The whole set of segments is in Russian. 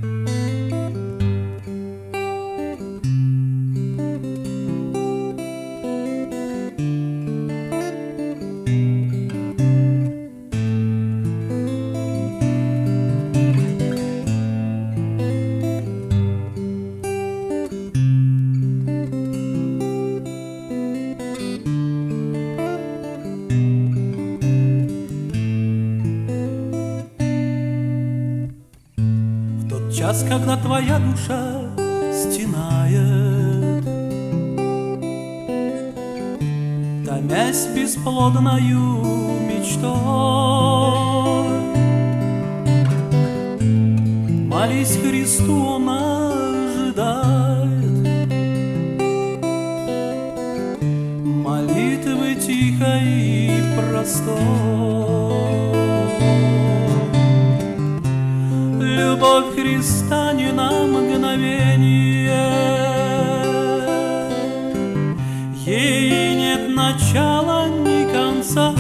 Час, когда твоя душа стенает, томясь бесплодною мечтой, молись Христу, Он ожидает молитвы тихой и простой. Любовь Христа не на мгновение, ей нет начала ни конца.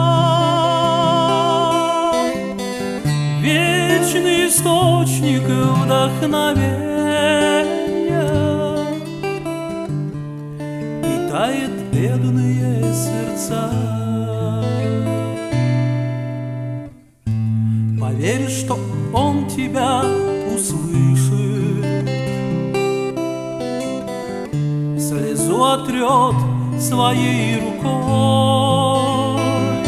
Вечный источник вдохновения питает бедные сердца. Поверь, что Он тебя услышит, слезу отрет своей рукой,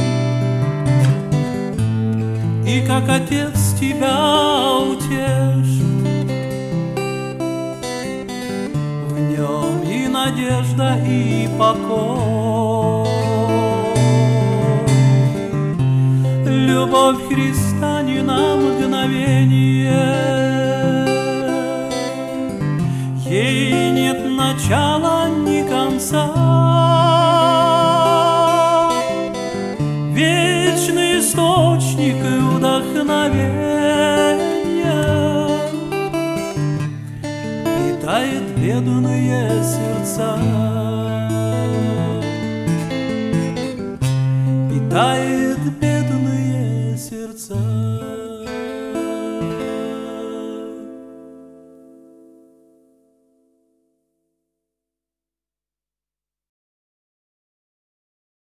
и как Отец тебя утешит, в Нем и надежда, и покой. Любовь Христа не на мгновение, ей нет начала ни конца. Вечный источник вдохновения питает бедные сердца, питает бедные сердца.